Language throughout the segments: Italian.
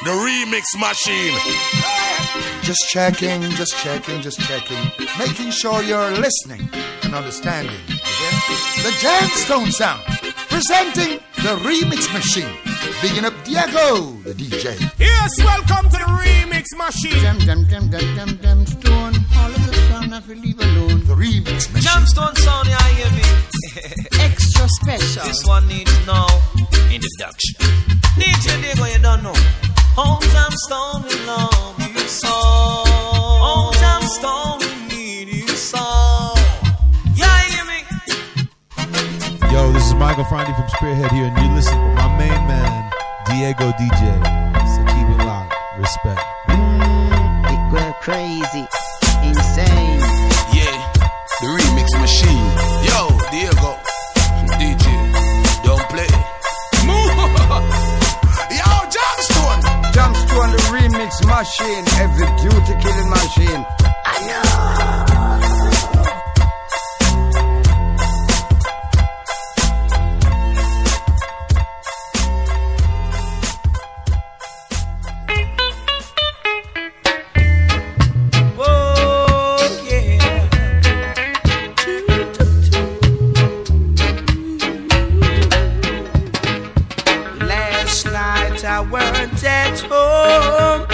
the remix machine. Just checking. Making sure you're listening and understanding. Okay? The Jamstone Sound, presenting the remix machine. Bigging up Diego, the DJ. Yes, welcome to the remix machine. Jamstone, all of the sound that we leave alone. The remix machine. Jamstone Sound, yeah, hear me? Extra special. This one needs no introduction. DJ Diego, you don't know. Home Jamstone, we love you so. Home Jamstone, we need you so. Yeah, hear me? Yo, this is Michael Franti from Spearhead here, and you listen to my main man, Diego DJ. So keep it locked. Respect. It go crazy, insane. Yeah, the remix machine. Yo, Diego, DJ, don't play. Yo, Jamstone. Jamstone, the remix machine. Every duty killing machine. I know. I weren't at home.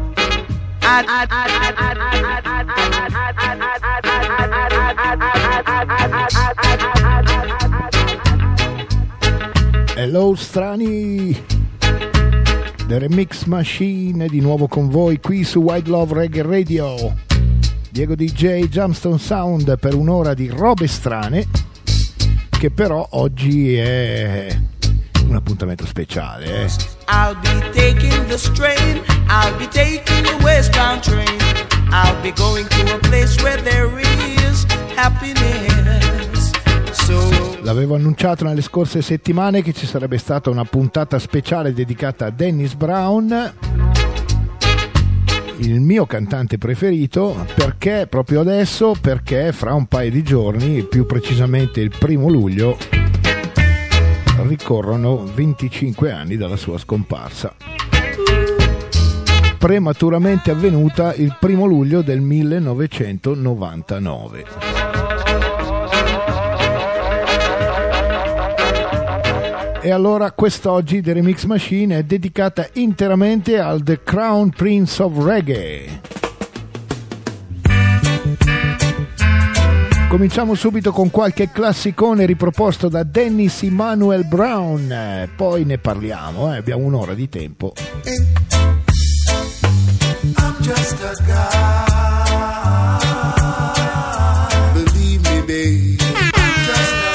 Hello strani, The Remix Machine è di nuovo con voi qui su Wide Love Reggae Radio. Diego DJ, Jamstone Sound per un'ora di robe strane, che però oggi è un appuntamento speciale. I'll be taking the strain, I'll be taking the westbound train, I'll be going to a place where there is happiness. So L'avevo annunciato nelle scorse settimane che ci sarebbe stata una puntata speciale dedicata a Dennis Brown, il mio cantante preferito. Perché proprio adesso? Perché fra un paio di giorni, più precisamente il 1° luglio, ricorrono 25 anni dalla sua scomparsa, prematuramente avvenuta il 1° luglio del 1999. E allora quest'oggi The Remix Machine è dedicata interamente al The Crown Prince of Reggae. Cominciamo subito con qualche classicone riproposto da Dennis Emmanuel Brown, poi ne parliamo, abbiamo un'ora di tempo. I'm just a guy, believe me babe, I'm just a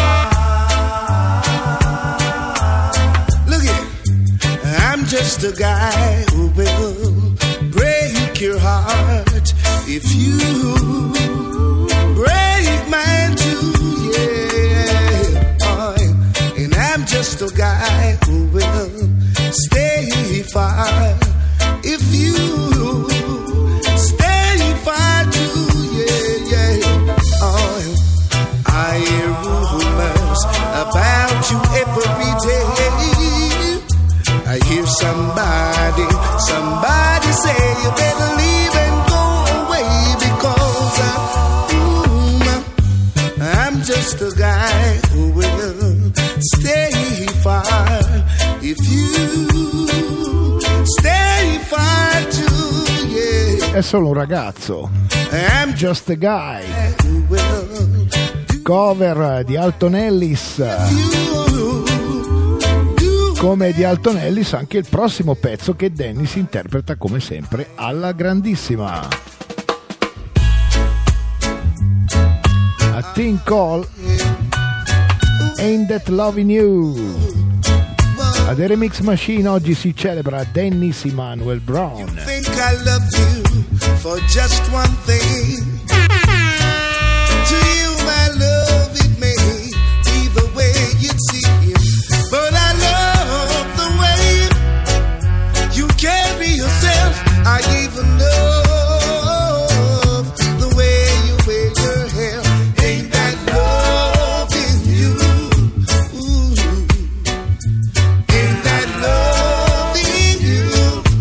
guy. Look here, I'm just a guy who will break your heart if you break mine too, yeah. Oh, and I'm just a guy who will stay far if you stay far too, yeah. Oh, I hear rumors about you every day. I hear somebody say you better leave and go away because I'm just a guy who will stay far if you stay far too, yeah. È solo un ragazzo, I'm just a guy, who will cover di Alton Ellis. do Come di Alton Ellis anche il prossimo pezzo che Dennis interpreta come sempre alla grandissima. A Thing Called Ain't That Loving You. A The Remix Machine oggi si celebra Dennis Emmanuel Brown. think I love you for just one thing. To you my love it may be the way you'd see it, but I love the way you carry yourself. I even love the way you wear your hair. Ain't that love in you? Ooh. Ain't that love in you?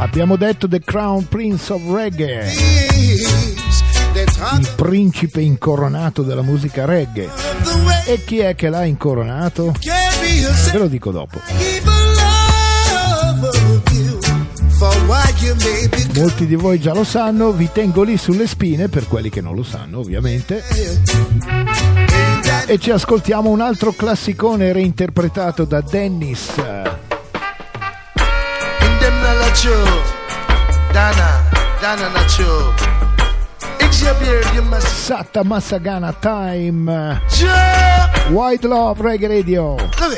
Abbiamo detto The Crown Prince of Reggae, il principe incoronato della musica reggae. E chi è che l'ha incoronato? Ve lo dico dopo. Molti di voi già lo sanno, vi tengo lì sulle spine per quelli che non lo sanno, ovviamente. E ci ascoltiamo un altro classicone reinterpretato da Dennis. Satta Massagana Time. White Love Reggae Radio.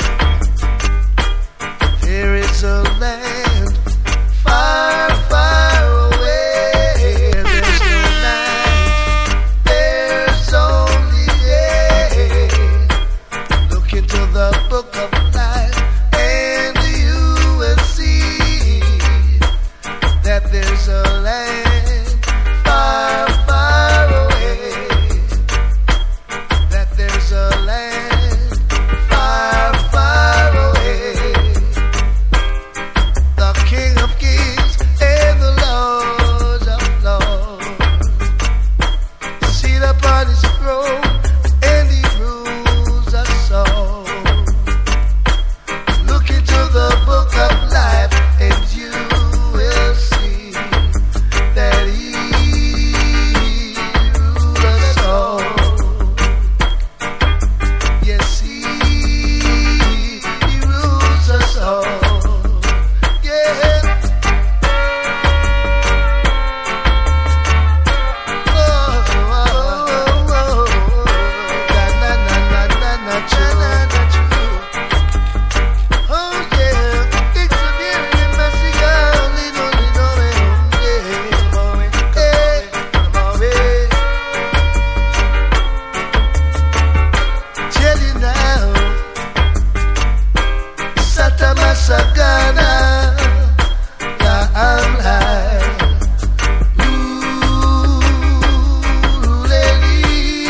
There is a land far, far away. There's no night, there's only day. Look into the book of life and you will see that there's a land far, far away. That there's a land far, far away. The King of Kings and the Lord of Lords, seated upon his throne, and he rules us all. Look into the book of life, and you will see that he rules us all. Yes, he rules us all. Yeah. Oh, oh, oh, oh. Na, na, na, na, na, na, true. Oh, yeah. It's a very messy girl. Lido, lido, yeah. Hey, tell you now. Sata Masagana, la amlai. Ooh, lady,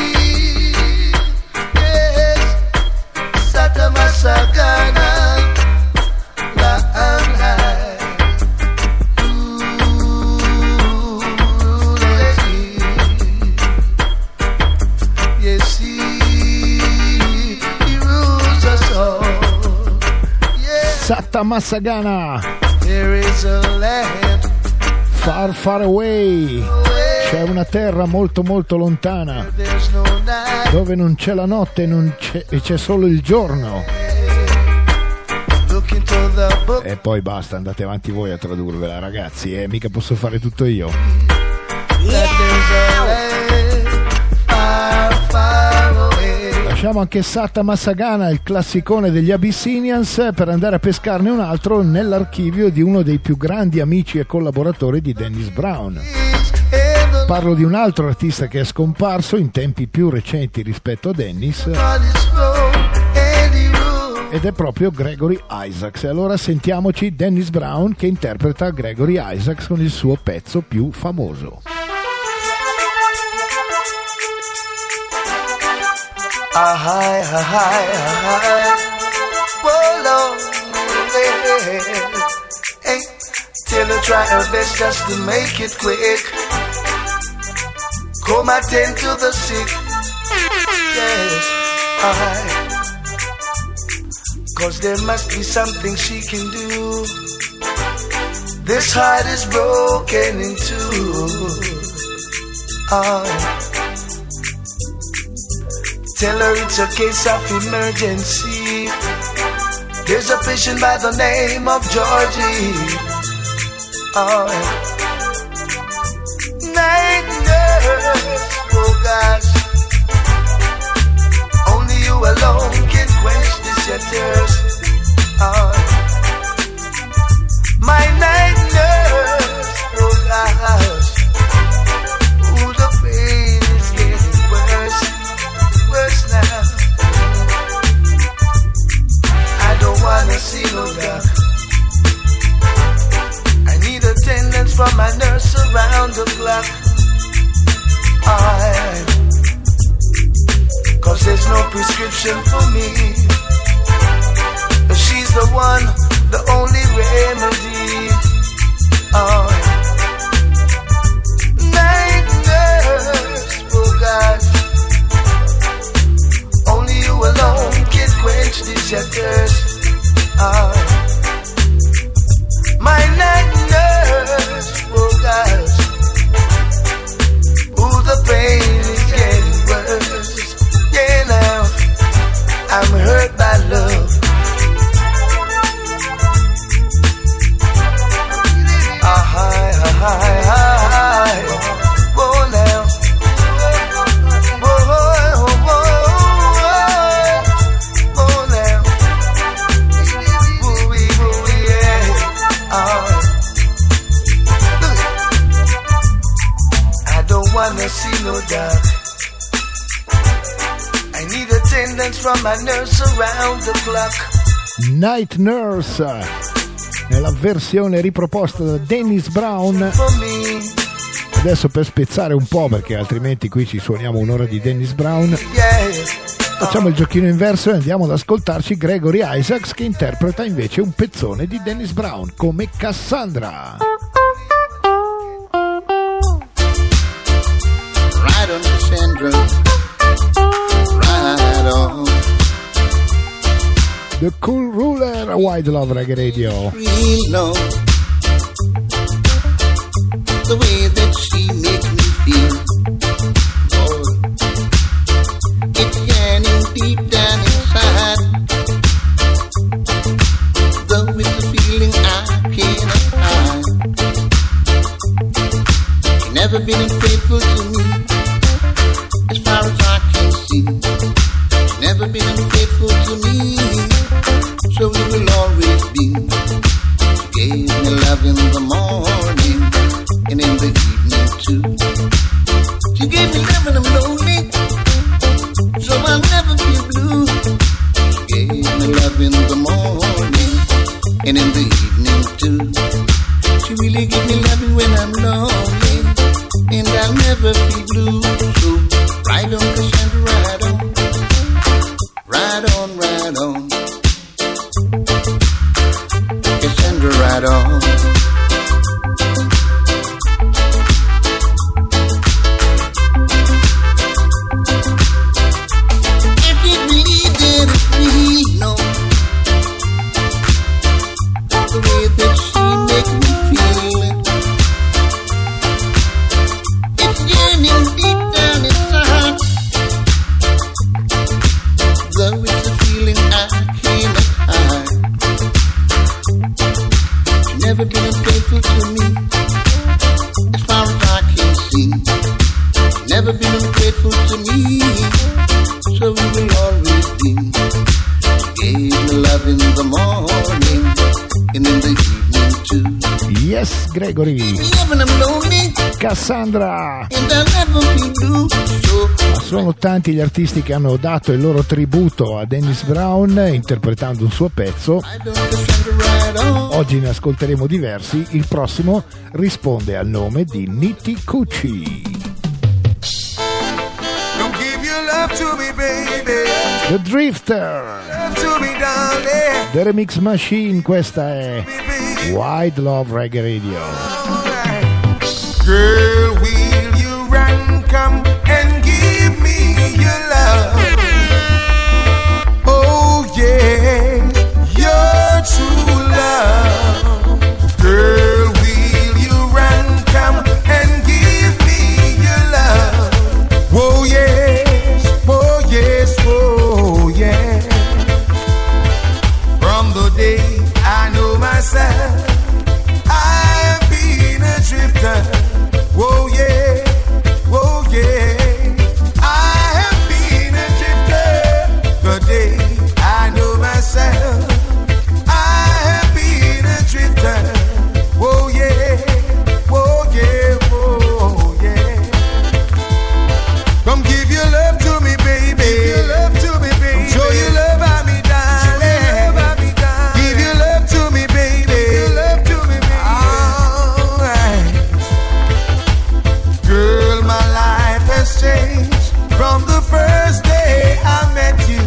yes. Sata Masagana, la amlai. Ooh, lady, yes, he rules us all. Satta Massagana, There is a land Far Far Away. C'è una terra molto molto lontana there's no night. dove non c'è la notte e c'è solo il giorno. Look into the book. E poi basta, andate avanti voi a tradurvela, ragazzi, mica posso fare tutto io. That there's a land far, far away. Lasciamo anche Satta Massagana, il classicone degli Abyssinians, per andare a pescarne un altro nell'archivio di uno dei più grandi amici e collaboratori di Dennis Brown. And the Parlo di un altro artista che è scomparso in tempi più recenti rispetto a Dennis, Lord is throne, and he rules. ed è proprio Gregory Isaacs. E allora sentiamoci Dennis Brown che interpreta Gregory Isaacs con il suo pezzo più famoso. Ah, hi, ah, hi, ah, hi. Whoa, Lord, yeah. Hey, tell her try her best just to make it quick. Come attend to the sick. Yes, cause there must be something she can do. This heart is broken in two. Tell her it's a case of emergency. There's a patient by the name of Georgie. Night nurse, oh gosh. Only you alone can quench this your thirst. My night nurse, oh gosh. Ooh, the pain is getting worse. Worse now. I don't wanna see no doc. I need attendance from my nurse around the clock. Cause there's no prescription for me. She's the one, the only remedy. from my nurse around the clock. Night Nurse nella versione riproposta da Dennis Brown. For me, Adesso per spezzare un po', perché altrimenti qui ci suoniamo un'ora di Dennis Brown, facciamo il giochino inverso e andiamo ad ascoltarci Gregory Isaacs, che interpreta invece un pezzone di Dennis Brown come Cassandra. Right on, Cassandra. Right on. The Cool Ruler, Wide Love Reggae Radio. Real love. The way that she makes me feel. Oh, it's yearning deep down inside. Though it's a feeling I cannot hide. She's never been unfaithful to me, as far as I can see. She's never been unfaithful to me, so we will always be. She gave me love in the morning and in the evening too. She gave me love when I'm lonely, so I'll never feel blue. She gave me love in the morning and in the evening too. She really gave me loving when I'm lonely, and I'll never feel blue. So ride on, Cassandra, ride on. Ride on, ride on. Cassandra, ride on. Never been unfaithful to me, as far as I can see. Never been unfaithful to me, so we will always be. She gave me love in the morning and in the evening too. Yes, Gregory. Even I'm lonely, Cassandra. and I'll never be blue. So Sono tanti gli artisti che hanno dato il loro tributo a Dennis Brown interpretando un suo pezzo. I don't Cassandra ride on. Oggi ne ascolteremo diversi. Il prossimo risponde al nome di Nitty Cucci. Don't give your love to me, baby. The Drifter, Love to me, darling. The Remix Machine. Questa è Baby. Wide Love Reggae Radio. Girl, will you run, come and give me your love? Oh yeah, your true love. Girl, will you run, come and give me your love? Oh yes, oh yes, oh yeah. From the day I know myself, I have been a drifter. Oh yeah, oh yeah. I have been a drifter. The day I know myself, I have been a drifter. Oh yeah, oh yeah, oh yeah. Come give your love to me, baby. Give your love to me, baby. Show your love by me, darling. Give your love to me, baby. Give your love to me, baby. Alright. Girl, my life has changed from the first day I met you.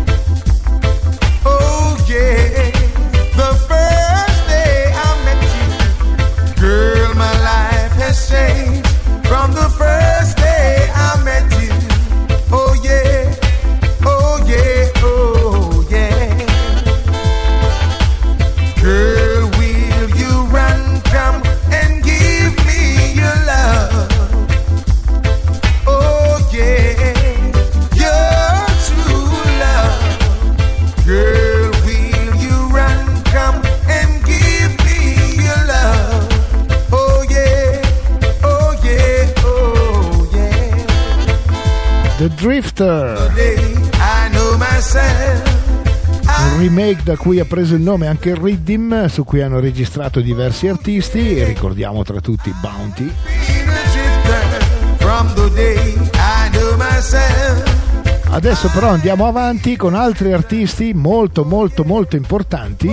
Oh yeah, the first day I met you. Girl, my life has changed from the first day I met you. Oh yeah, oh yeah, oh yeah. Girl, will you run, come and give me your love? Oh yeah, your true love. Girl, will you run, come and give me your love? Oh yeah, oh yeah, oh yeah. The Drifter, Today I know myself. un remake da cui ha preso il nome anche il Riddim, su cui hanno registrato diversi artisti e ricordiamo tra tutti Bounty. Been a drifter from the day I know myself. Adesso però andiamo avanti con altri artisti molto molto molto importanti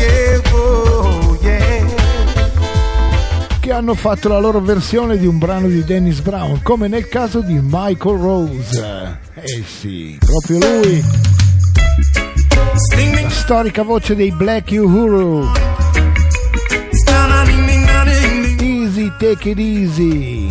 che hanno fatto la loro versione di un brano di Dennis Brown, come nel caso di Michael Rose. Eh sì, proprio lui, la storica voce dei Black Uhuru. Easy, take it easy.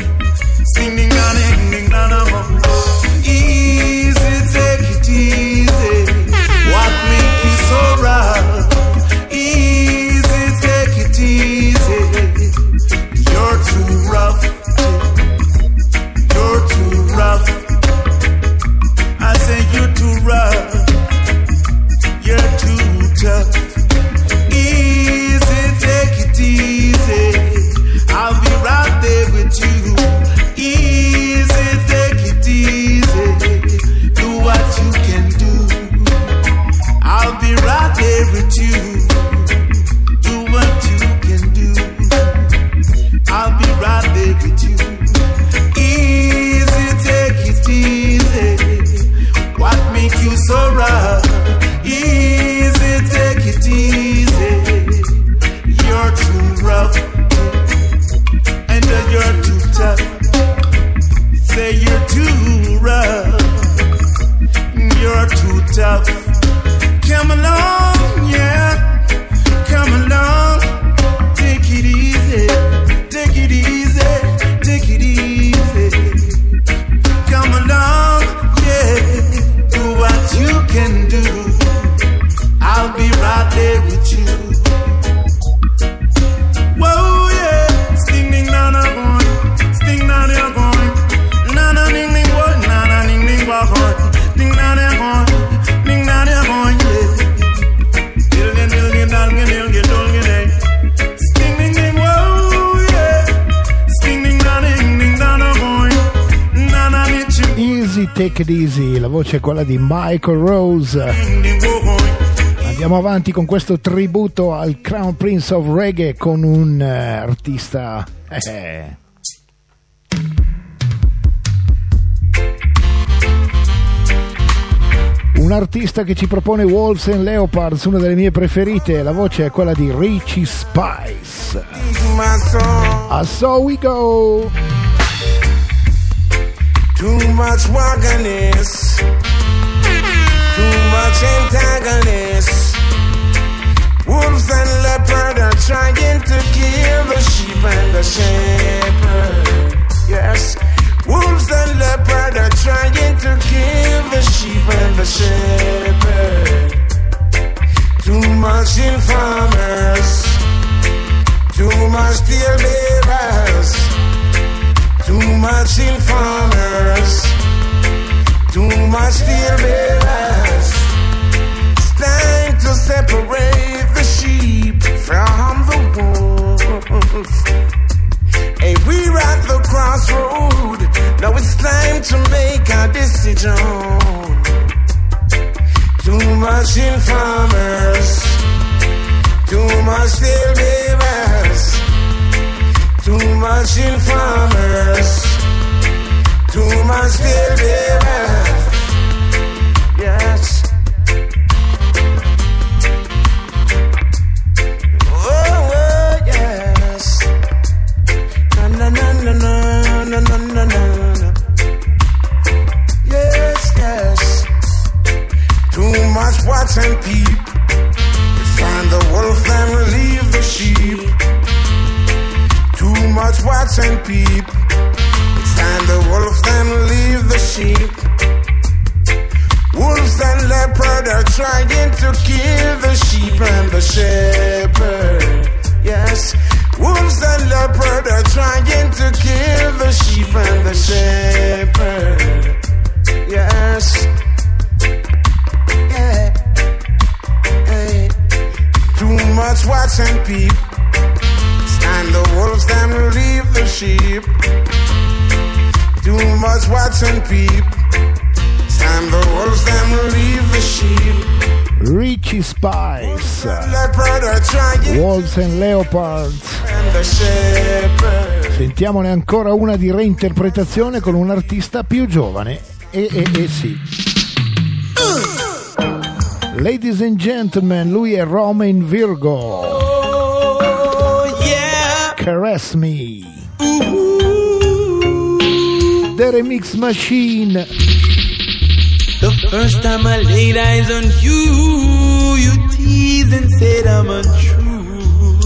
Easy, take it easy. What make you so rough? Easy, take it easy. You're too rough. You're too rough. I say you're too rough. You're too tough. Easy, take it easy. I'll be right there with you. Easy, take it easy. Do what you can do. I'll be right there with you. Do what you can do. I'll be right there with you. Easy, take it easy. What make you so rough? Easy, take it easy. You're too rough. And you're too tough. Say you're too rough. You're too tough. Come along, yeah. Come along. Take it easy. Take it easy. Take it easy. Come along, yeah. Do what you can do. I'll be right there with you. Whoa, yeah. Sting ding down a boy. Sting down there going. Na na ding ding boy. Na na ding ding boy. Ding down there going. Ding down there going, yeah. Dilgen dilgen dalgen dilgen dolgen day. Sting ding ding whoa, yeah. Sting ding down a going. Na na ding ding. Easy, take it easy, la voce è quella di Michael Rose. Andiamo avanti con questo tributo al Crown Prince of Reggae con un artista un artista che ci propone Wolves and Leopards, una delle mie preferite. La voce è quella di Richie Spice. So we go. Too much wagonist, too much antagonist. Wolves and leopard are trying to kill the sheep and the shepherd. Yes, wolves and leopard are trying to kill the sheep and the shepherd. Too much informers, too much steel bearers. Too much informers, too much steel bearers. It's time to separate the sheep from the wolf. Hey, we're at the crossroad. Now it's time to make a decision. Too much informers, too much steel bearers. Too much informers, too much steel bearers. Yes. Oh, yes. Na na na na na na na na na. Yes, yes. Too much watch and peep. You find the wolf and relieve the sheep. Too much watch and peep. It's time the wolves then leave the sheep. Wolves and leopard are trying to kill the sheep and the shepherd. Yes, wolves and leopard are trying to kill the sheep and the shepherd. Yes. Yeah. Hey. Too much watch and peep. And the wolves them leave the sheep. Too much watch and peep. And the wolves them leave the sheep. Richie Spice, Wolves and Leopards. Sentiamone ancora una di reinterpretazione con un artista più giovane. Sì. Ladies and gentlemen, lui è Romain Virgo. Oh, yeah. Caress Me. The Remix Machine. The first time I laid eyes on you, you teased and said I'm untrue.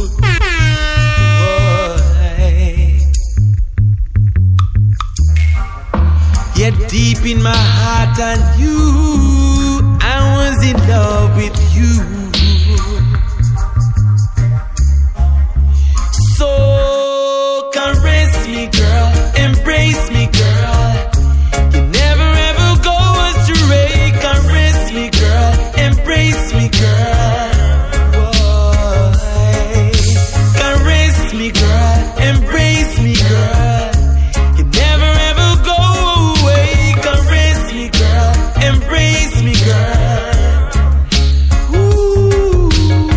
Boy. Yet deep in my heart I knew I was in love with you. So caress me, girl, embrace me, girl. You never ever go astray. Caress me, girl, embrace me, girl. Boy. Caress me, girl, embrace me, girl. You never ever go away. Caress me, girl, embrace me, girl. Ooh.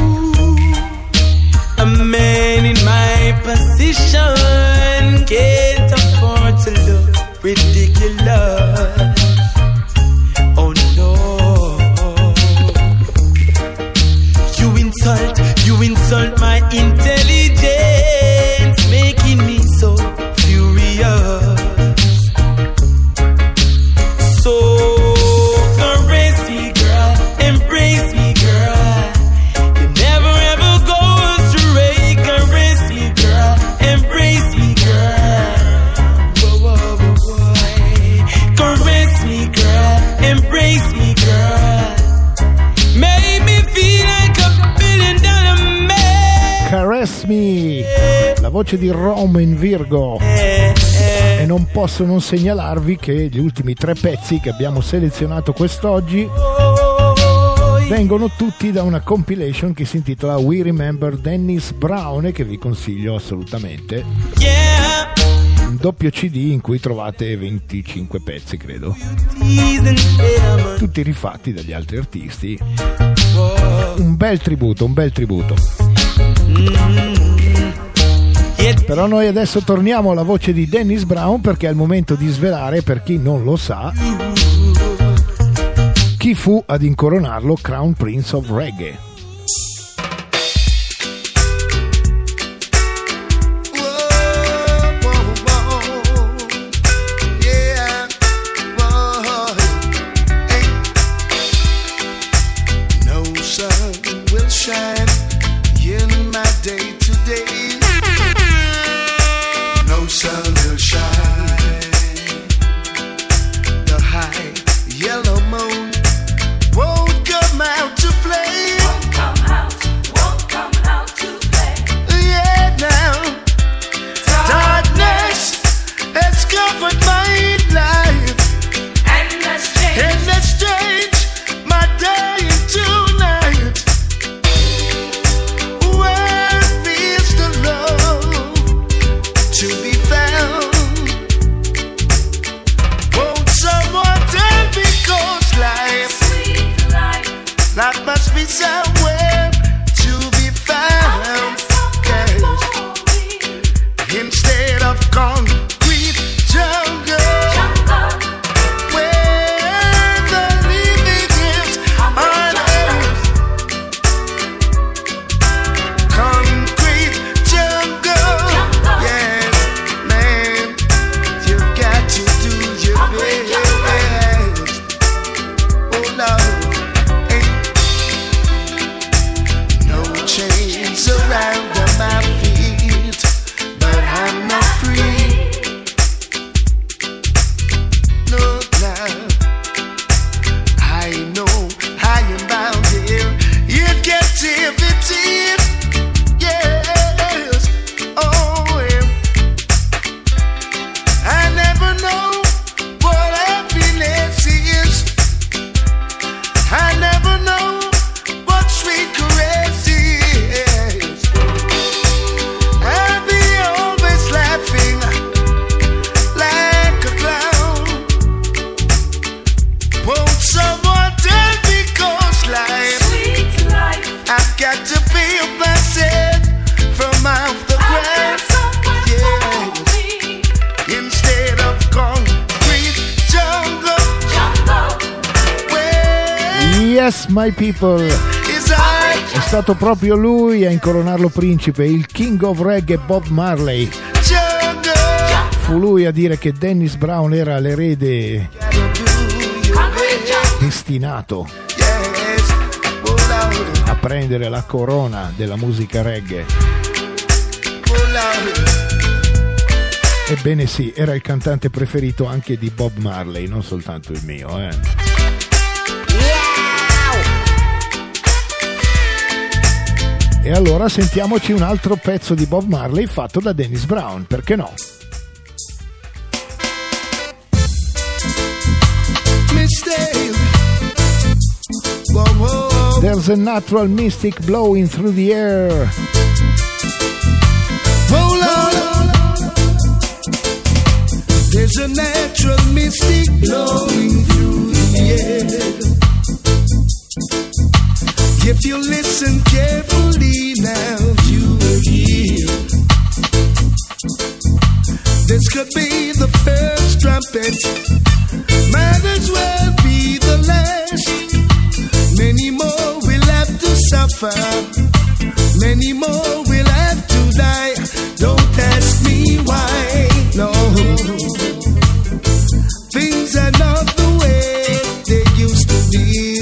A man in my position can't afford to look ridiculous. Oh no. You insult my intelligence, making me so furious. So caress me, girl, embrace me, girl. You never ever go astray. Caress me, girl, embrace me, girl. Whoa, whoa, whoa, whoa. Caress me, girl, embrace me, girl. Make me feel like $1 billion man. Caress Me, la voce di Romain Virgo. E non posso non segnalarvi che gli ultimi 3 pezzi che abbiamo selezionato quest'oggi vengono tutti da una compilation che si intitola We Remember Dennis Brown e che vi consiglio assolutamente. Yeah. Un doppio CD in cui trovate 25 pezzi, credo, tutti rifatti dagli altri artisti. Un bel tributo, un bel tributo. Però noi adesso torniamo alla voce di Dennis Brown, perché è il momento di svelare, per chi non lo sa, chi fu ad incoronarlo Crown Prince of Reggae. No sun will shine in my day today. No sun will shine. The high yellow moon won't come out to play. My People. È stato proprio lui a incoronarlo principe, il King of Reggae Bob Marley. Fu lui a dire che Dennis Brown era l'erede destinato a prendere la corona della musica reggae. Ebbene sì, era il cantante preferito anche di Bob Marley, non soltanto il mio, E allora sentiamoci un altro pezzo di Bob Marley fatto da Dennis Brown, perché no? There's a natural mystic blowing through the air. There's a natural mystic blowing through the air. If you listen carefully now, you will hear. This could be the first trumpet, might as well be the last. Many more will have to suffer, many more will have to die. Don't ask me why, no. Things are not the way they used to be.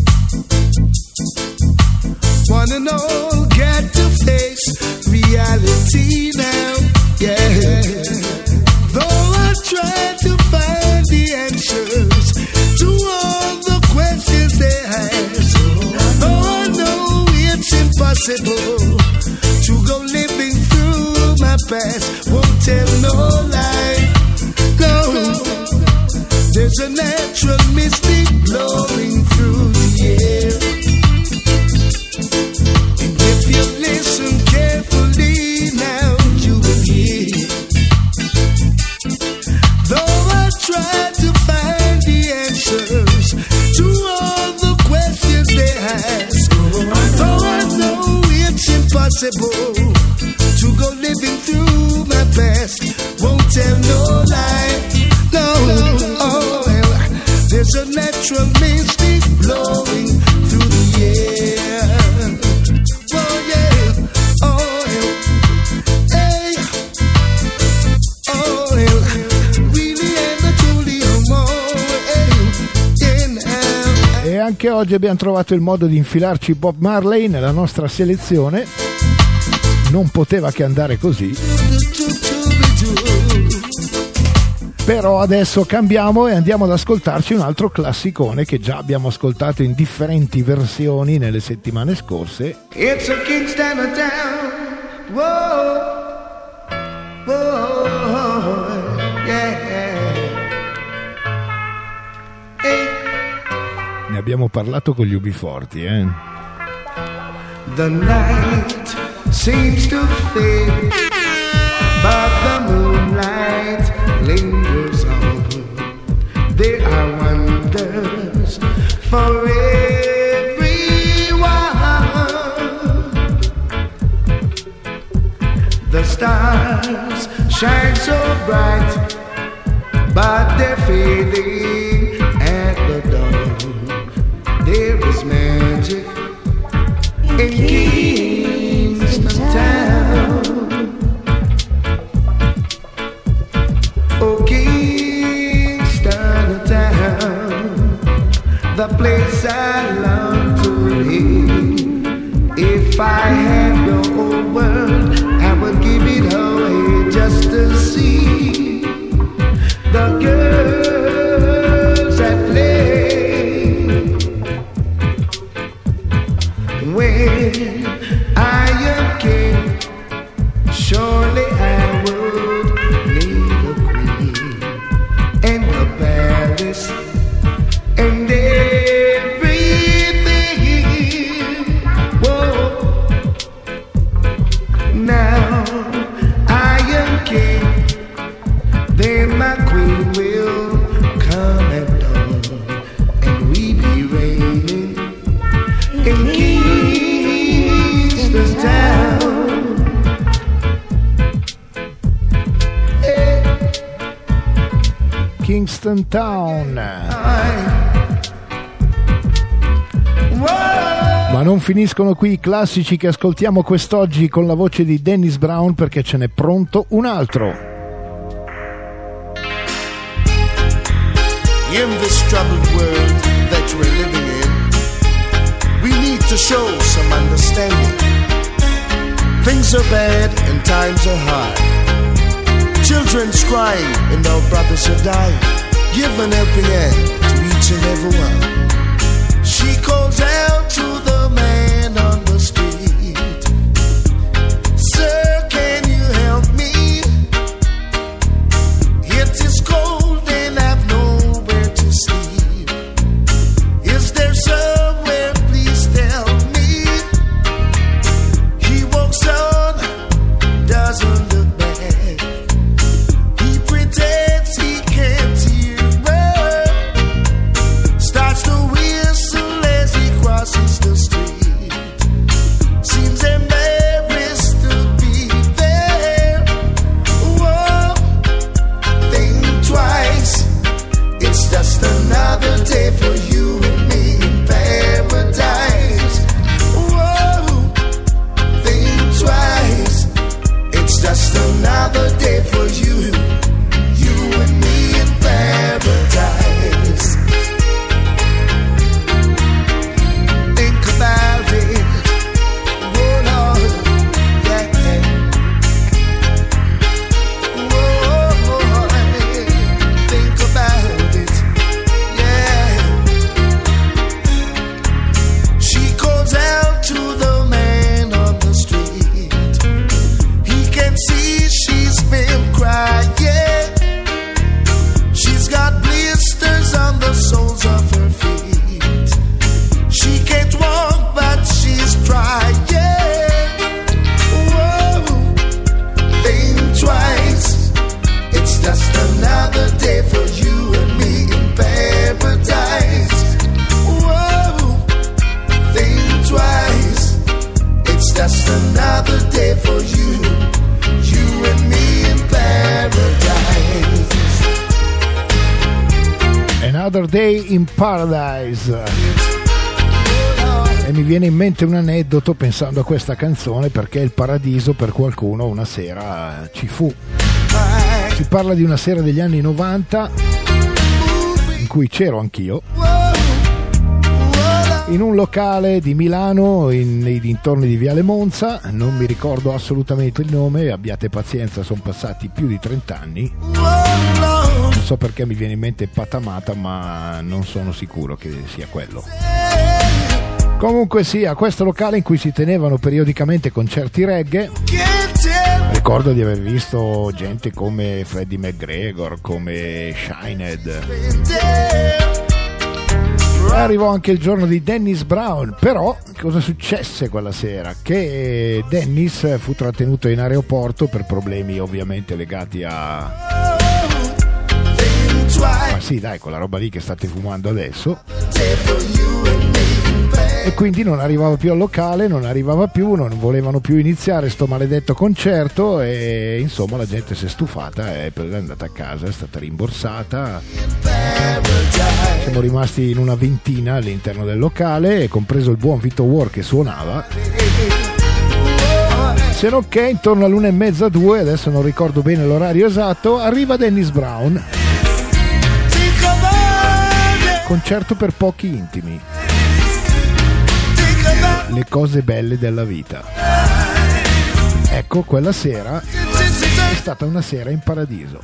One and all got to face reality now, yeah. Though I try to find the answers to all the questions they ask, though I know it's impossible to go living through my past. Won't tell no lie, no. There's a natural mystic blowing through the air. And if you listen carefully now, you will hear. Though I try to find the answers to all the questions they ask, though I know it's impossible to go living through my past, won't tell no lie, no. Oh, well, there's a natural mystic blowing through the air. Oh yeah, oh yeah, hey, oh yeah, really and truly, yeah. E anche oggi abbiamo trovato il modo di infilarci Bob Marley nella nostra selezione. Non poteva che andare così. Però adesso cambiamo e andiamo ad ascoltarci un altro classicone che già abbiamo ascoltato in differenti versioni nelle settimane scorse. It's a Kingston town. Whoa, whoa, yeah. Hey. Ne abbiamo parlato con gli Ubiforti, The night seems to fade, but the moonlight lingers on. There are wonders for everyone. The stars shine so bright, but they're fading at the dawn. There is magic in Kingston Town. Oh, Kingston Town, the place I long to live. If I had the whole world, I would give it away just to see the girls at play. When I am king, surely I would need a queen and a palace and everything. Whoa. Now I am king, then my queen will come and dawn, and we be reigning in Kingston Town. Hey. Kingston Town. Ma non finiscono qui i classici che ascoltiamo quest'oggi con la voce di Dennis Brown, perché ce n'è pronto un altro. In this troubled world that we're living in, we need to show some understanding. Things are bad and times are hard. Children's crying and our brothers are dying. Give an helping hand to each and every one. She calls out to the man on the street. Sir, can you help me? It is cold and I've nowhere to sleep. Is there somewhere, please tell me? He walks on, doesn't look back. He pretends he can't hear her. Starts to whistle as he crosses the street. Seems embarrassed to be there. Whoa, think twice. It's just another day for you and me in paradise. Whoa, think twice. It's just another day for you and me in paradise. Think about it. Oh Lord, yeah. Whoa, think about it, yeah. She calls out to the man on the street. He can see she's been crying. She's got blisters on the soles of her feet. She can't walk, but she's trying. Whoa, think twice. It's just another day for you and me in paradise. Whoa, think twice. It's just another day for you and me in paradise. Another Day in Paradise. E mi viene in mente un aneddoto pensando a questa canzone, perché il paradiso per qualcuno una sera ci fu. Si parla di una sera degli anni 90 in cui c'ero anch'io, in un locale di Milano nei dintorni di Viale Monza. Non mi ricordo assolutamente il nome, abbiate pazienza, sono passati più di 30 anni. Non so perché mi viene in mente Patamata, ma non sono sicuro che sia quello. Comunque sia, questo locale in cui si tenevano periodicamente concerti reggae. Ricordo di aver visto gente come Freddie McGregor, come Shinehead. Arrivò anche il giorno di Dennis Brown, però cosa successe quella sera? Che Dennis fu trattenuto in aeroporto per problemi ovviamente legati a... Ma sì, dai, quella roba lì che state fumando adesso. E quindi non arrivava più al locale, non volevano più iniziare sto maledetto concerto, e insomma la gente si è stufata e è andata a casa, è stata rimborsata. Siamo rimasti in una ventina all'interno del locale, e compreso il buon Vito War che suonava. Se non che intorno all'1:30, 2, adesso non ricordo bene l'orario esatto, arriva Dennis Brown. Concerto per pochi intimi. Le cose belle della vita. Ecco, quella sera è stata una sera in paradiso.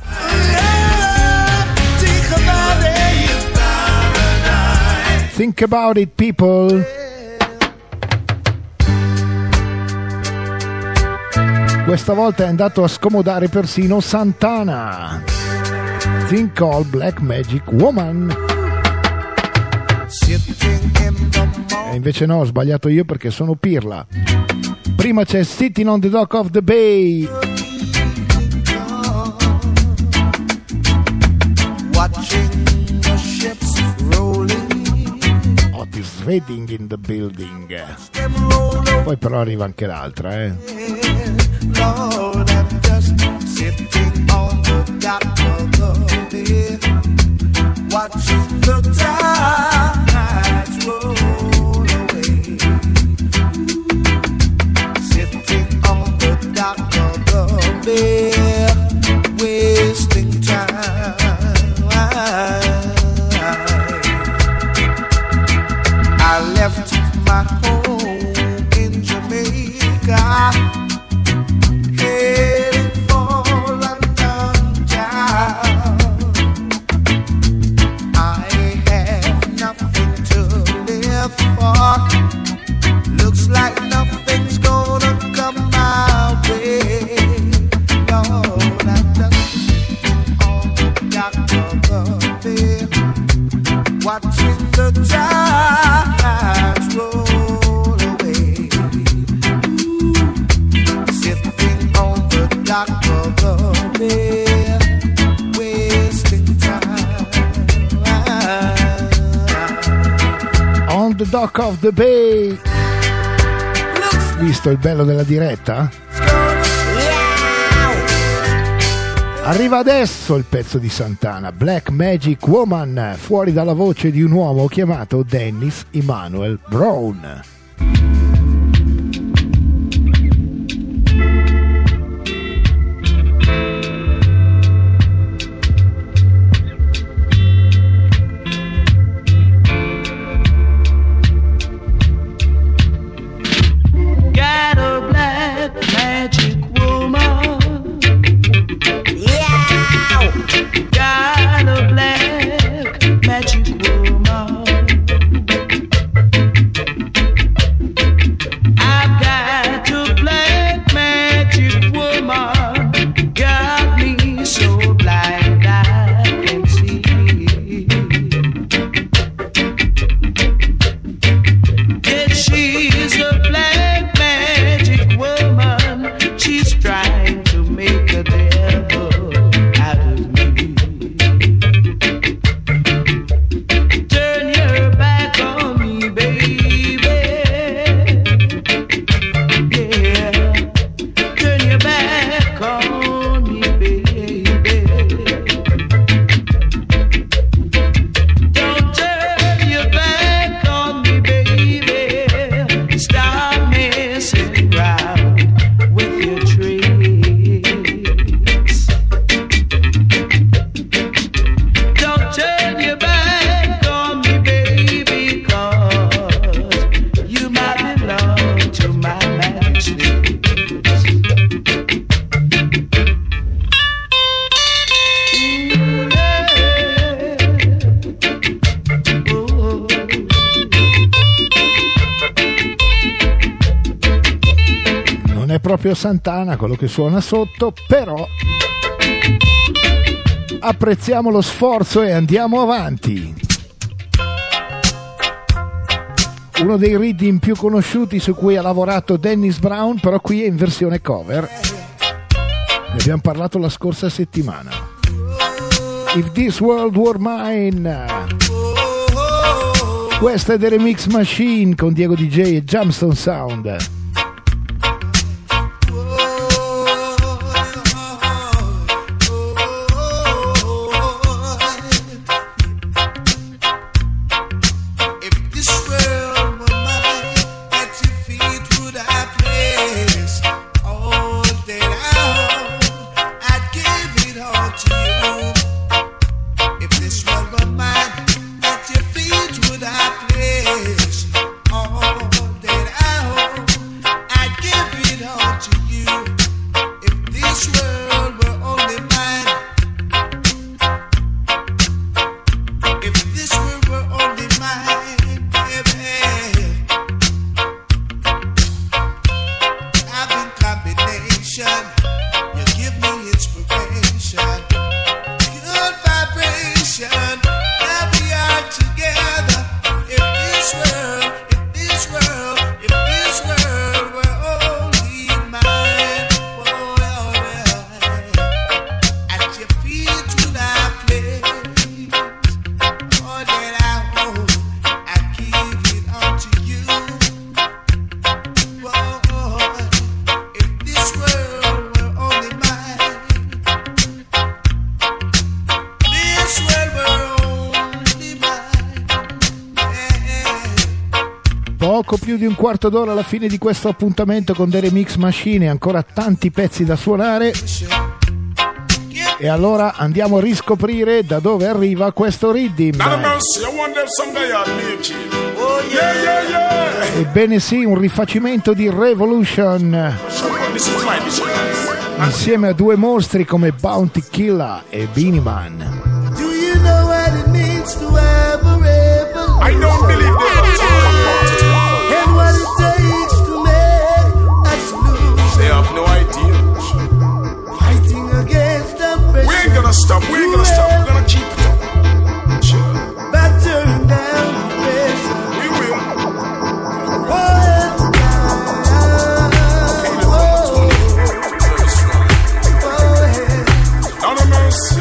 Think about it, people. Questa volta è andato a scomodare persino Santana. Think All Black Magic Woman. E invece no, ho sbagliato io perché sono Pirla. Prima c'è Sitting on the Dock of the Bay. Otis Redding in the building. Poi però arriva anche l'altra, Lord, I'm just sitting on the dock of the bay, watching the tides roll away. Dock of the Bay. Visto il bello della diretta? Arriva adesso il pezzo di Santana, Black Magic Woman, fuori dalla voce di un uomo chiamato Dennis Emmanuel Brown. Proprio Santana quello che suona sotto, però apprezziamo lo sforzo e andiamo avanti. Uno dei rhythm più conosciuti su cui ha lavorato Dennis Brown, però qui è in versione cover. Ne abbiamo parlato la scorsa settimana. If This World Were Mine. Questa è The Remix Machine con Diego DJ e Jamstone Sound. poco più di un quarto d'ora alla fine di questo appuntamento con The Remix Machine, ancora tanti pezzi da suonare. E allora andiamo a riscoprire da dove arriva questo rhythm. Ebbene sì, un rifacimento di Revolution insieme a due mostri come Bounty Killer e Beenie Man. Do you know what it means to have a revolution? I don't believe And what it takes to make a solution. they have no idea. Fighting against oppression. We ain't gonna stop, we're gonna keep it up. Sure. But turn down the pressure. We will. Not a mercy.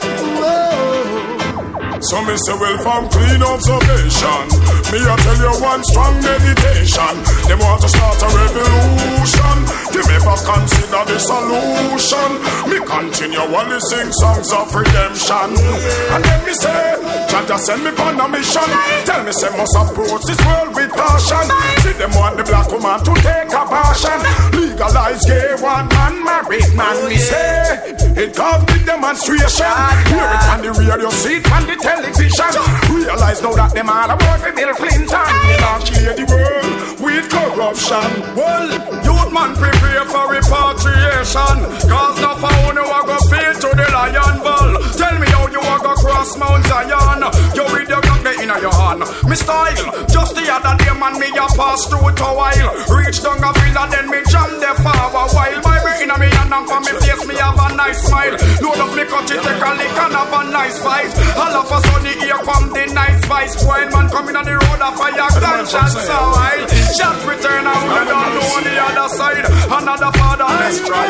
So me say, well, from clean observation, me I tell you one strong meditation. Them want to start a revolution. They never consider the solution. Me continually sing songs of redemption. And then me say, Jah just send me on a mission. Tell me say, must approach this world with caution. See them want the black woman to take abortion. Legalize gay one man, married man. Me say, it comes with demonstration. Hear it on the radio, see it on the television. Realize now that them all about for Bill Clinton. They don't clear the world with corruption. Well, youth man prepare for repatriation. Cause now for who you are go feel to the lion ball. Tell me how you are go cross Mount Zion. You read your gun in your hand. Me style, just the other day man me a pass through it a while. Reach down a villa then me jam there for a while. Bible in a me hand and for me face me have a nice smile. Load up me cut it take a lick and have a nice fight. All of a sudden here come the nice vice. Wine man coming on the road a fire gunshot so wild. Shot return and we don't know on the other side. Another father let's try.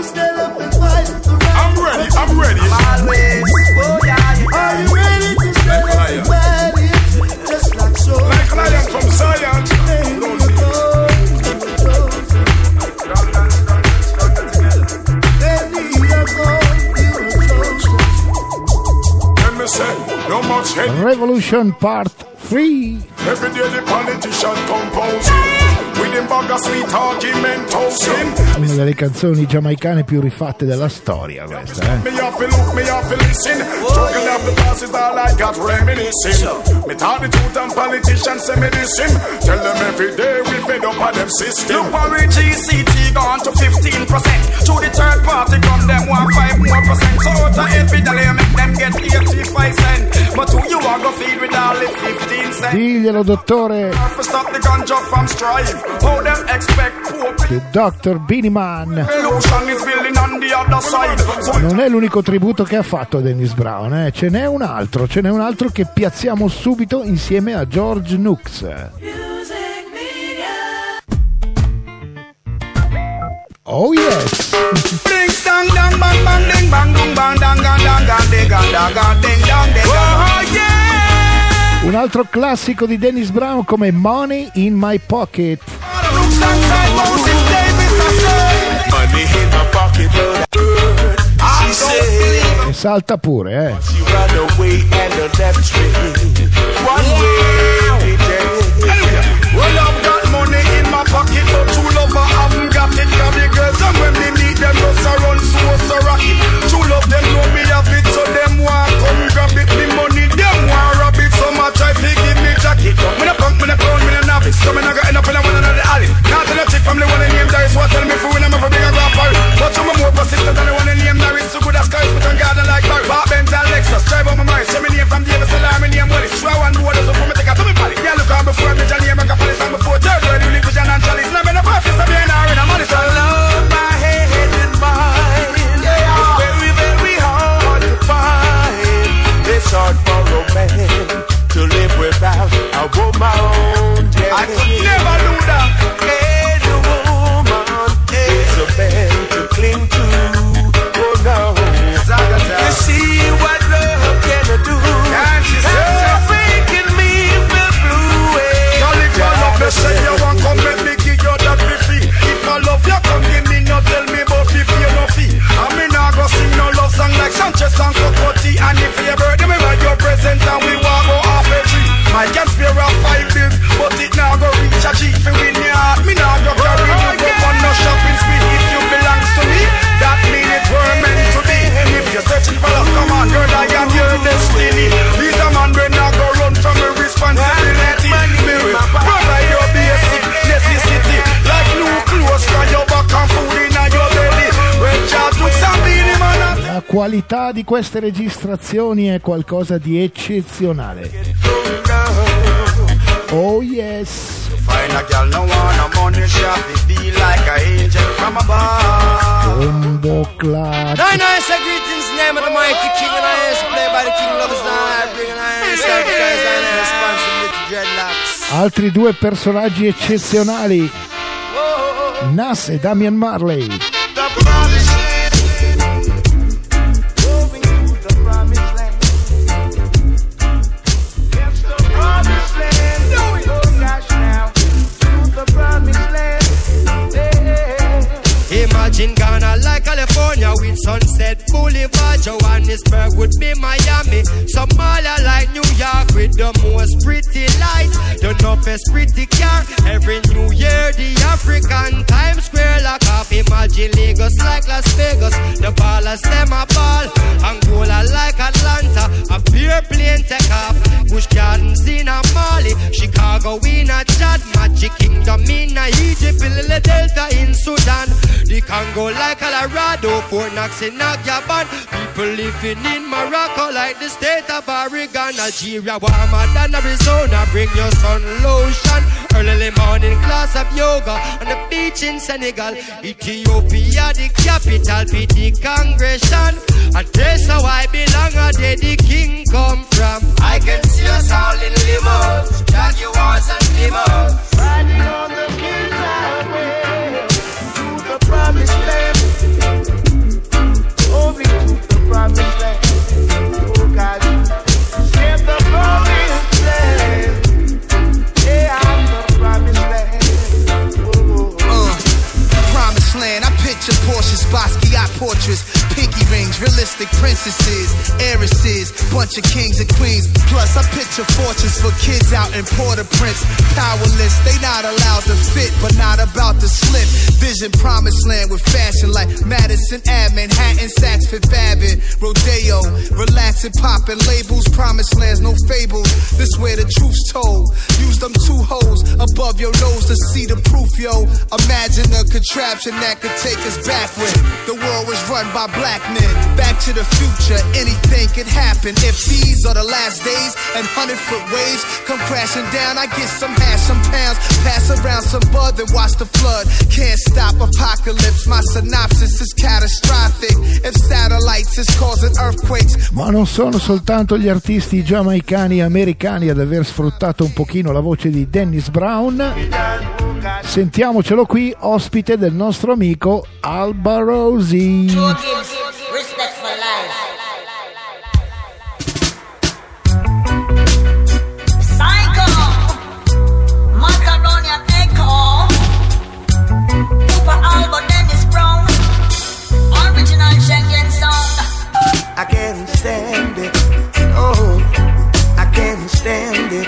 I'm ready, I'm ready. Always. Oh, yeah. Are you ready to stand up and fight it? Just like so. Like lion from Zion. Let me say, no much head. Revolution Part 3. Every day the politician composing. With him bag of sweet argument toasting. Una delle canzoni giamaicane più rifatte della storia questa, Me have to look, me have to listen. Struggle of the past is all I got reminiscing. Me tell the truth and politicians say me listen. Tell them every day we fed up on them system. Look where we GCT gone to 15%. To the third party come them 1.5 more percent. So out of every dollar make them get 85 cents. But who you are go feed with all the 15 cents? Diglielo dottore. To stop the ganja from strife. How them expect poor The Dr. Beenie Man. revolution is building on the other side. So Non è l'unico tributo che ha fatto Dennis Brown, ce n'è un altro che piazziamo subito insieme a George Nooks. Oh yes! ding dang dang bang bang ding bang dong bang dang dang dang dang ding dang dang ding dang ding. Oh yeah! Un altro classico di Dennis Brown come Money in My Pocket. Money in my pocket, she said. E salta pure, She run away and the left straight. One way, Well, I've got money in my pocket, but true love I haven't got it. Got the girls and when they need them, just a run so rocky. True love them know me have it, so them want come grab it. Me money, them want rob it. So much I think give me jacket. Me a punk, me a clown, me a novice. So me not got end up in a one another alley. Can't tell a chick from the one in name Darius. What tell me for when I'm a big and rapper. But some more persistent than the one in name Darius. So good as guys, but I'm garden like Barry. Bar Benz and Lexus, drive on my mind. Say me name from Davis, alarm me name Willis. Swear one word, so for me take a to me body. Yeah, look on before me, Johnny, I'm a couple time before third grade. You live with John and Charlie's. Now I'm in a profit, so me and her in a money. So I love my head and mind. Yeah. qualità di queste registrazioni è qualcosa di eccezionale. Oh yes. Find a girl no want no money shop, it feel like a angel from above. Bombo Clat. No, it's a greetings name of the mighty king, and I is played by the king lovers now. I bring an iron sacrifice and responsibility dreadlocks. Altri due personaggi eccezionali, Nas e Damian Marley. Imagine Ghana like California with Sunset Boulevard. Johannesburg would be Miami. Somalia like New York with the most pretty light. The toughest pretty car. Every New Year the African Times Square lock off. Imagine Lagos like Las Vegas. The ballers them a ball. Angola like Atlanta. A pure plane take off. Bush Gardens in a Mali. Chicago in a Chad. Magic Kingdom in a Egypt. Philadelphia in Sudan. The Congo like Colorado, Fort Knox in Nagyaban. People living in Morocco like the state of Oregon. Algeria warmer than Arizona. Bring your sun lotion. Early morning class of yoga on the beach in Senegal. Ethiopia the capital for the congregation. And that's how I belong, and there the king come from. I can see us all in limos, Jaguars and limos, riding on the king's highway. Promised land, oh, we to the promised land, oh God, get the promised land, yeah, I'm the promised land, Promised land, I picture Porsches, Basquiat portraits, pinky rings, realistic princesses, heiresses, bunch of kings and queens. Plus, I picture fortunes for kids out in Port-au-Prince. Powerless, they not allowed to fit, but not about to slip. Vision promised land with fashion like Madison Ave, Manhattan, Saks Fifth Avenue, Rodeo. Relaxing, popping labels, promised lands, no fables. This where the truth's told. Use them two holes above your nose to see the proof, yo. Imagine a contraption that could take us backward. The world was run by black men. Back to the future, anything could happen. If these are the last days and 100-foot waves come crashing down, I get some hash, some pounds, pass around some bud, then watch the flood. Can't stop apocalypse, my synopsis is catastrophic. If satellites is causing earthquakes. Ma non sono soltanto gli artisti giamaicani e americani ad aver sfruttato un pochino la voce di Dennis Brown. Sentiamocelo qui, ospite del nostro amico Alba Rosie. Respect for life. Psycho, Macaroni Echo, Super Alba, Dennis Brown, original Schengen sound. I can't stand it, no, I can't stand it,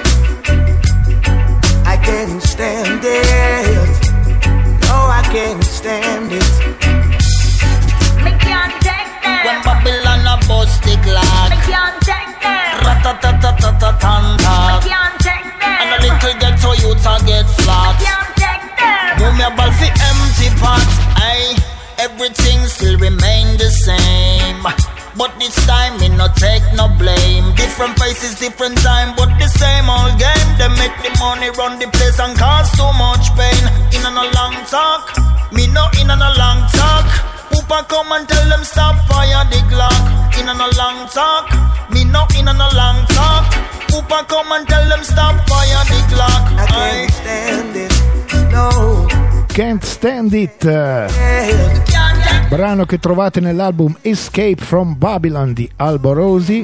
I can't stand it, no, I can't stand it. Me can't take them. When Babylon a bust the clock, Me can't take them. Rat-a-tat-a-tat-a-tan-ta. Me can't take them. And a little ghetto youth a get flat. Can't take them. Move me ball fi empty pot. Aye, everything still remain the same. But this time me no take no blame. Different faces, different time, but the same old game. They make the money run the place and cause too much pain. In and a long talk, me no in and a long talk. Poopa come and tell them stop fire the Glock. In and a long talk, me no in and a long talk. Poopa come and tell them stop fire the Glock. I can't stand it, no. Can't Stand It, brano che trovate nell'album Escape from Babylon di Alba Rosie.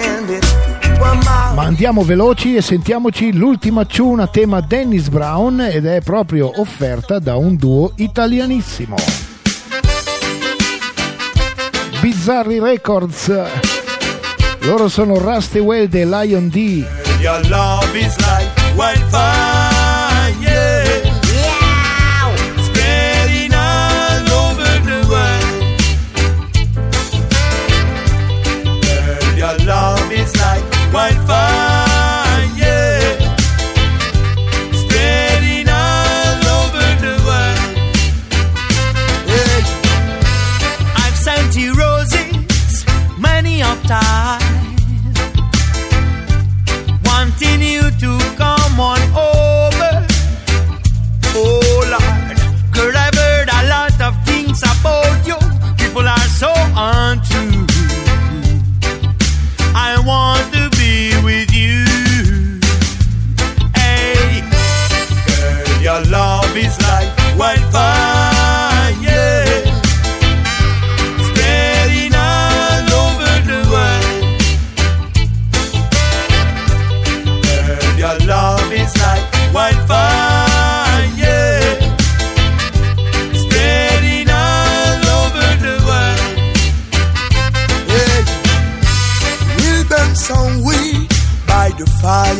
Ma andiamo veloci e sentiamoci l'ultima tune a tema Dennis Brown, ed è proprio offerta da un duo italianissimo, Bizzarri Records. Loro sono Rusty Weld e Lion D. Your love is like wildfire, yeah. Spreading all over the world. Girl, your love is like wildfire, yeah. Spreading all over the world. Yeah. I've sent you roses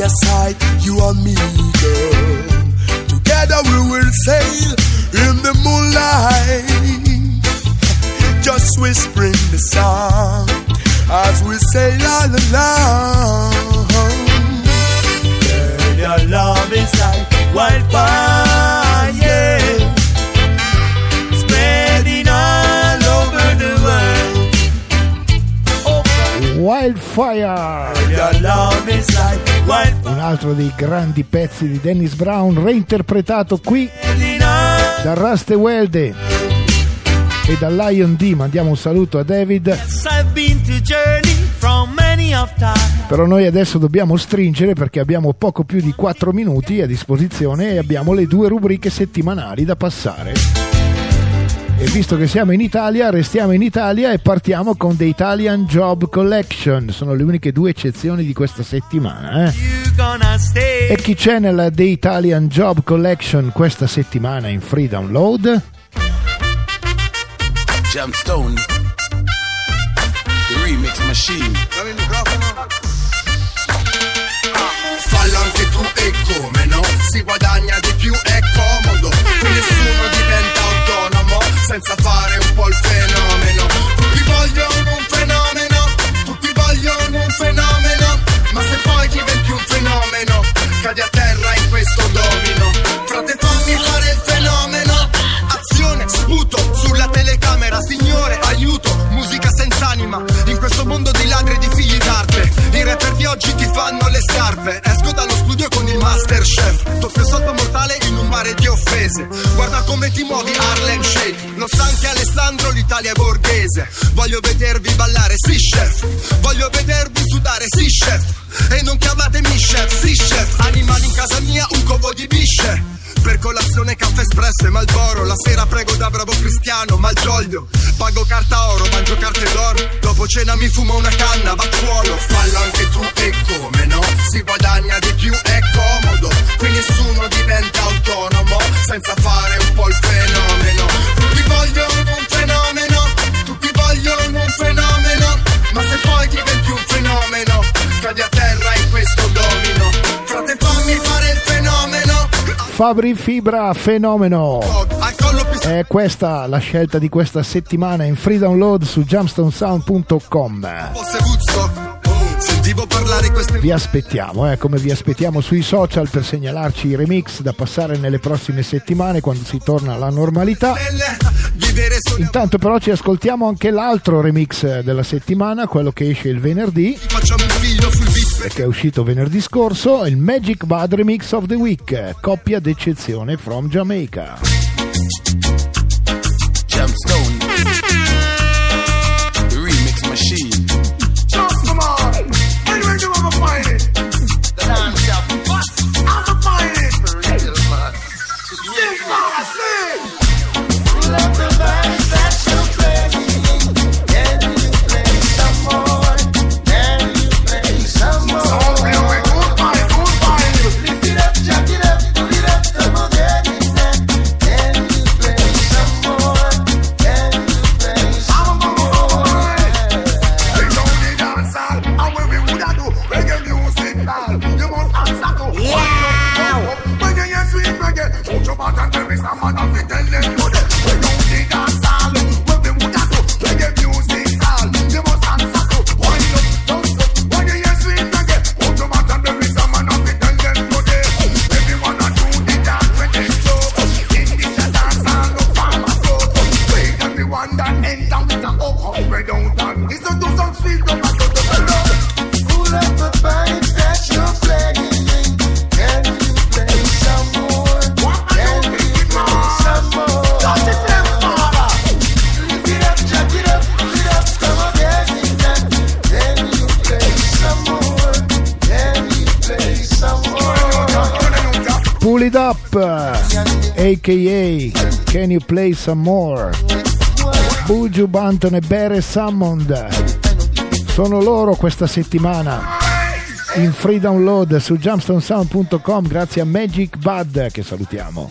your side, you and me, girl. Together we will sail in the moonlight, just whispering the song as we sail all along. Girl, your love is like wildfire, spreading all over the world. Wildfire, your love is like wildfire. Un altro dei grandi pezzi di Dennis Brown, reinterpretato qui da Rusty Welde e da Lion D. Mandiamo un saluto a David. Però noi adesso dobbiamo stringere perché abbiamo poco più di 4 minuti a disposizione e abbiamo le 2 rubriche settimanali da passare. E visto che siamo in Italia, restiamo in Italia e partiamo con The Italian Job Collection. Sono le uniche 2 eccezioni di questa settimana. E chi c'è nella The Italian Job Collection questa settimana in free download? Jamstone, the remix machine. Fallo anche tu e come no, si guadagna di più, è comodo, qui nessuno diventa autonomo senza fare un po' il fenomeno. Tutti vogliono un fenomeno, tutti vogliono un fenomeno, ma se poi diventi un fenomeno cadi a terra in questo domino. Frate, fammi fare il fenomeno, azione, sputo sulla telecamera, signore aiuto, musica senza anima in questo mondo di ladri e di figli d'arte. I rapper di oggi ti fanno le scarpe, esco dallo studio con il Masterchef, doppio salto mortale in un mare di offese. Guarda come ti muovi Harlem Shake, lo sa anche Alessandro, l'Italia è borghese. Voglio vedervi ballare, sì chef, voglio vedervi sudare, sì chef, e non chiamatemi chef, sì chef. Animali in casa mia, un covo di bisce, per colazione caffè espresso e Marlboro. La sera prego da bravo cristiano, Malgioglio, pago carta oro, mangio carte d'oro, dopo cena mi fumo una canna, vaccuolo. Fallo anche tu e come no, si guadagna di più, è comodo, qui nessuno diventa autonomo senza fare un po' il fenomeno. Tutti vogliono un fenomeno, tutti vogliono un fenomeno, ma se poi diventi un fenomeno cadi a terra in questo domino. Frate, fammi fare il fenomeno. Fabri Fibra, fenomeno. È questa la scelta di questa settimana in free download su jumpstonesound.com. Vi aspettiamo, come vi aspettiamo sui social per segnalarci i remix da passare nelle prossime settimane quando si torna alla normalità. Intanto però ci ascoltiamo anche l'altro remix della settimana, quello che esce il venerdì e che è uscito venerdì scorso, il Magic Bad Remix of the Week, coppia d'eccezione from Jamaica. Jamstone, the remix machine. Just come on, anywhere you wanna find it. The dance shop, what? I'ma find it. Real man. Sing, mama, sing. Love the vibes that you're playing. Can you play some more? Can you play some more? So we goodbye, goodbye. Lift it up, jack it up, pull it up, come on, get it now. Can you play some more? Can you play some more? We don't need dance all, and when we woulda do reggae music, all you must answer to. Yeah. When you hear sweet reggae, put your back and tell me some man of it, tell them you there. We don't need dance all, when we woulda do reggae music, all you must answer to. Wind up, don't stop. When you hear sweet reggae, put your back and tell me some man of it, tell them you there. Everyone a do the dance when they show. In this a dance all, no farmer flow. We got the one that enter with a up, spread out and it's a do some sweet drum and go to the love. Pull up the vibes that you're playing. Can you play some more? Can you play some more? Touch it them, father. Lift it up, jack it up, pull it up, come on, get it now. Can you play some more? Can you play some more? Pull it up, a.k.a. Can you play some more? Buju Banton e Bere Sammond sono loro questa settimana in free download su jumpstonesound.com grazie a Magic Bad, che salutiamo.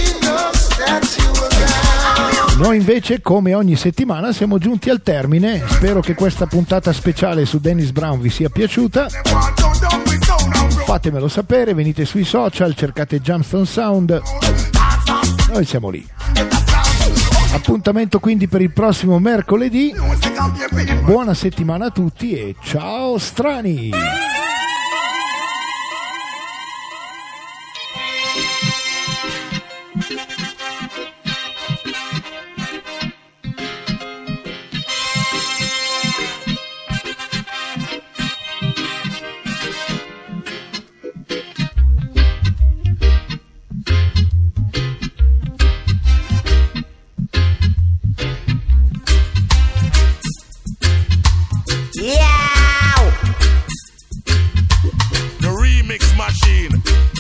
Noi invece, come ogni settimana, siamo giunti al termine. Spero che questa puntata speciale su Dennis Brown vi sia piaciuta. fatemelo sapere, venite sui social, cercate Jamstone Sound, noi siamo lì. Appuntamento quindi per il prossimo mercoledì. Buona settimana a tutti e ciao strani. The remix machine.